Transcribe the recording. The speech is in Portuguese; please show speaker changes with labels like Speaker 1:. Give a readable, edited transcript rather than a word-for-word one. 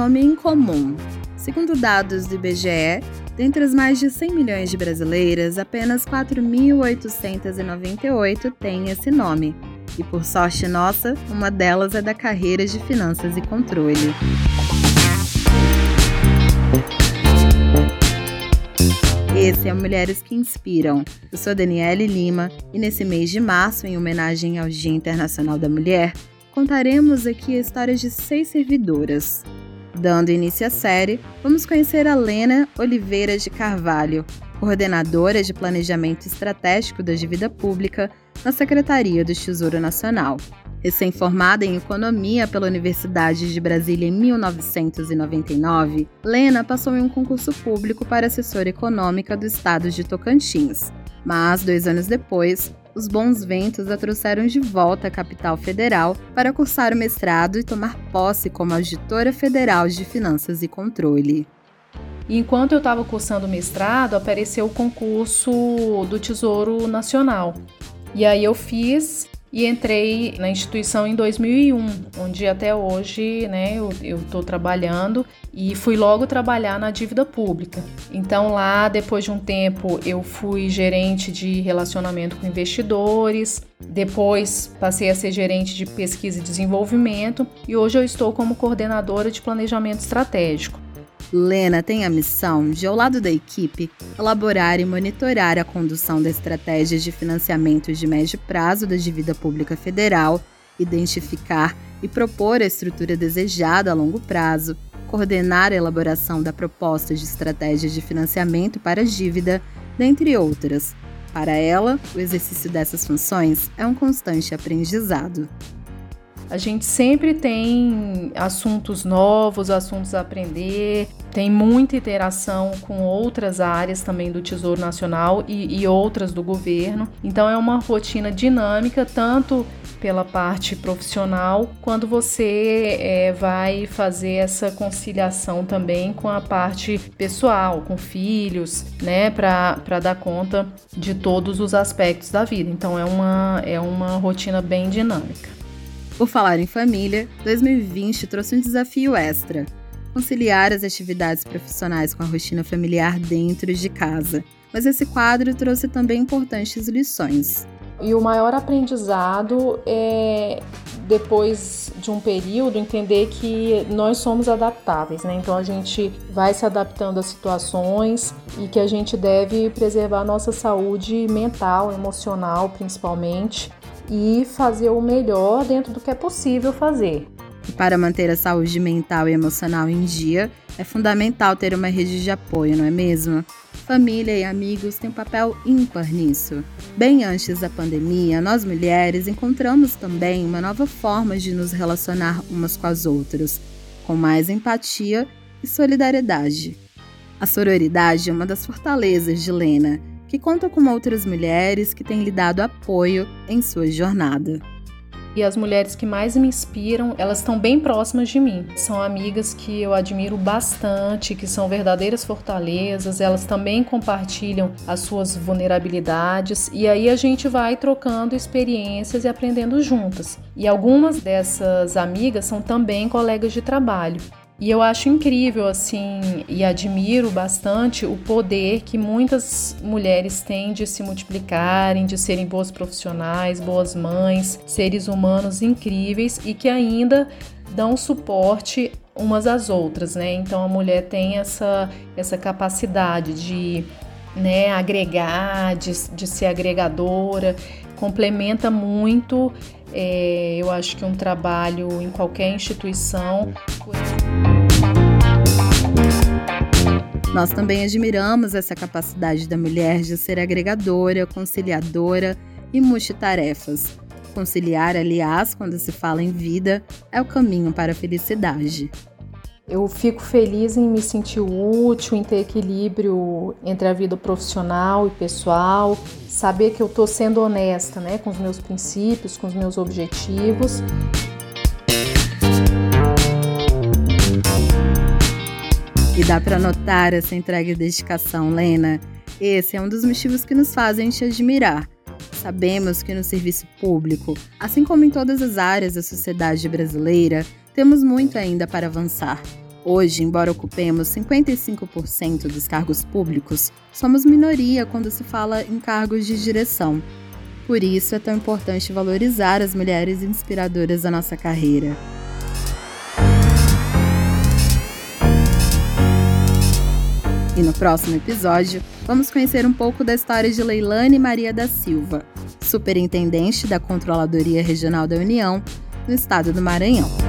Speaker 1: nome incomum. Segundo dados do IBGE, dentre as mais de 100 milhões de brasileiras, apenas 4.898 têm esse nome. E por sorte nossa, uma delas é da carreira de Finanças e Controle. Esse é Mulheres que Inspiram. Eu sou Daniele Lima e nesse mês de março, em homenagem ao Dia Internacional da Mulher, contaremos aqui a história de 6 servidoras. Dando início à série, vamos conhecer a Lena Oliveira de Carvalho, coordenadora de Planejamento Estratégico da Dívida Pública na Secretaria do Tesouro Nacional. Recém-formada em Economia pela Universidade de Brasília em 1999, Lena passou em um concurso público para assessora econômica do estado de Tocantins. Mas, 2 anos depois, os bons ventos a trouxeram de volta à capital federal para cursar o mestrado e tomar posse como auditora federal de Finanças e Controle.
Speaker 2: Enquanto eu estava cursando o mestrado, apareceu o concurso do Tesouro Nacional. E aí eu fiz e entrei na instituição em 2001, onde até hoje eu estou trabalhando e fui logo trabalhar na dívida pública. Então lá, depois de um tempo, eu fui gerente de relacionamento com investidores, depois passei a ser gerente de pesquisa e desenvolvimento e hoje eu estou como coordenadora de planejamento estratégico.
Speaker 1: Lena tem a missão de, ao lado da equipe, elaborar e monitorar a condução da estratégia de financiamento de médio prazo da dívida pública federal, identificar e propor a estrutura desejada a longo prazo, coordenar a elaboração da proposta de estratégia de financiamento para a dívida, dentre outras. Para ela, o exercício dessas funções é um constante aprendizado.
Speaker 2: A gente sempre tem assuntos novos, assuntos a aprender, tem muita interação com outras áreas também do Tesouro Nacional e outras do governo. Então é uma rotina dinâmica, tanto pela parte profissional, quando você vai fazer essa conciliação também com a parte pessoal, com filhos, para dar conta de todos os aspectos da vida. Então é uma rotina bem dinâmica.
Speaker 1: Por falar em família, 2020 trouxe um desafio extra: conciliar as atividades profissionais com a rotina familiar dentro de casa. Mas esse quadro trouxe também importantes lições.
Speaker 2: E o maior aprendizado é, depois de um período, entender que nós somos adaptáveis, Então a gente vai se adaptando às situações e que a gente deve preservar a nossa saúde mental, emocional principalmente, e fazer o melhor dentro do que é possível fazer.
Speaker 1: E para manter a saúde mental e emocional em dia, é fundamental ter uma rede de apoio, não é mesmo? Família e amigos têm um papel ímpar nisso. Bem antes da pandemia, nós mulheres encontramos também uma nova forma de nos relacionar umas com as outras, com mais empatia e solidariedade. A sororidade é uma das fortalezas de Lena, que conta com outras mulheres que têm lhe dado apoio em sua jornada.
Speaker 2: E as mulheres que mais me inspiram, elas estão bem próximas de mim. São amigas que eu admiro bastante, que são verdadeiras fortalezas. Elas também compartilham as suas vulnerabilidades e aí a gente vai trocando experiências e aprendendo juntas. E algumas dessas amigas são também colegas de trabalho. E eu acho incrível, e admiro bastante o poder que muitas mulheres têm de se multiplicarem, de serem boas profissionais, boas mães, seres humanos incríveis e que ainda dão suporte umas às outras, Então a mulher tem essa capacidade de agregar, de ser agregadora, complementa muito, eu acho que um trabalho em qualquer instituição.
Speaker 1: Nós também admiramos essa capacidade da mulher de ser agregadora, conciliadora e multitarefas. Conciliar, aliás, quando se fala em vida, é o caminho para a felicidade.
Speaker 2: Eu fico feliz em me sentir útil, em ter equilíbrio entre a vida profissional e pessoal, saber que eu estou sendo honesta, com os meus princípios, com os meus objetivos.
Speaker 1: E dá para notar essa entrega e dedicação, Lena. Esse é um dos motivos que nos fazem te admirar. Sabemos que no serviço público, assim como em todas as áreas da sociedade brasileira, temos muito ainda para avançar. Hoje, embora ocupemos 55% dos cargos públicos, somos minoria quando se fala em cargos de direção. Por isso é tão importante valorizar as mulheres inspiradoras da nossa carreira. E no próximo episódio, vamos conhecer um pouco da história de Leilane Maria da Silva, superintendente da Controladoria Regional da União, no estado do Maranhão.